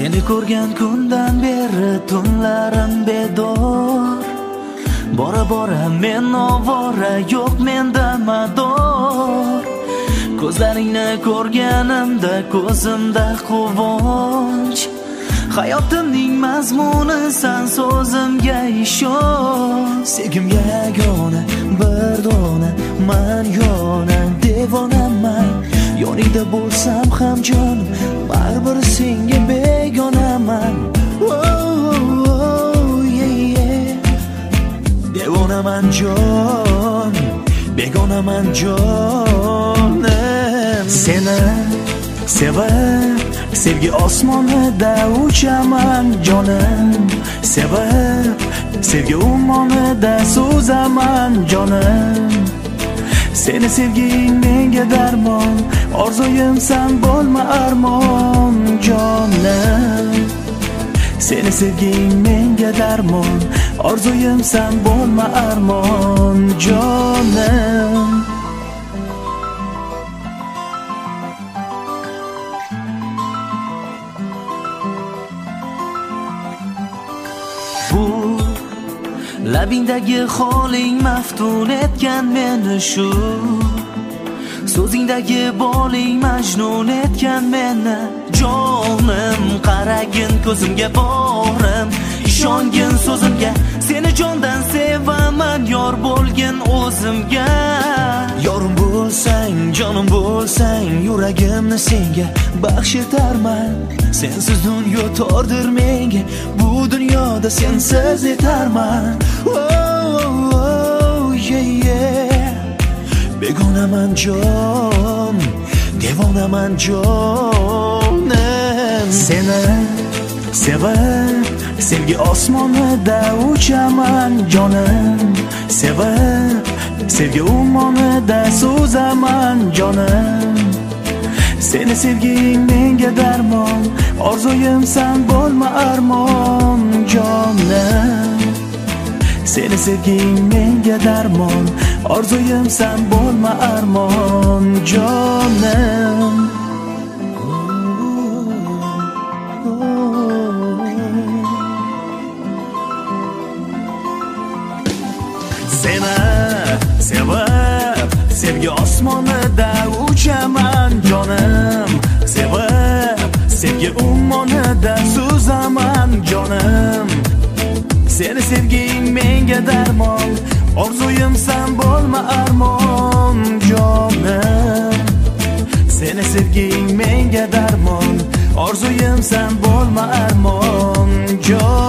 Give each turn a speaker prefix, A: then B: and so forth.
A: Seni ko'rgan kundan beri tunlarim bedor. Bora bora men ovora, yo'q menda mador. Ko'zlaringni ko'rganimda ko'zimda quvonch. Hayotimning mazmuni san, so'zimga ishon. Sevgimga yagona bir dona man yona devonaman. Yoningda bo'lsam ham jonim baribir senga begonaman. Devonaman jon, begonaman jonim. Seni sevib sevgi osmonida uchaman jonim. Sevib sevgi ummonida suzaman jonim. Seni sevging menga darmon, orzuyim san bo'lma armon jonim. Seni sevging menga darmon, orzuyim san bo'lma armon jonim. Bu labingdagi holing maftun etgan meni shu. So'zingdagi boling majnun etgan meni jonim. Qaragin ko'zimga borim, ishongin so'zimga. Seni jondan sevaman, yor bo'lgin o'zimga. Yorim bo'lsang, jonim bo'lsang, yuragimni senga baxsh etarman. Sensiz dunyo tordir menga, bu dunyoda sensiz yetarman. Begonaman jon, devonaman jonim. Seni sevib sevgi osmonida uchaman jonim. Sevib sevgi ummonida suzaman jonim. Seni sevging menga darmon, orzuyim san bo'lma armon jonim. Seni sevging menga darmon, orzuyim san bo'lma armon jonim. Seni sevib sevgi osmonida uchaman jonim. Sevib sevgi ummonida suzaman jonim. Seni sevging menga darmon, orzuyim san bo'lma armon jonim. Seni sevging menga darmon, orzuyim san bo'lma armon jonim.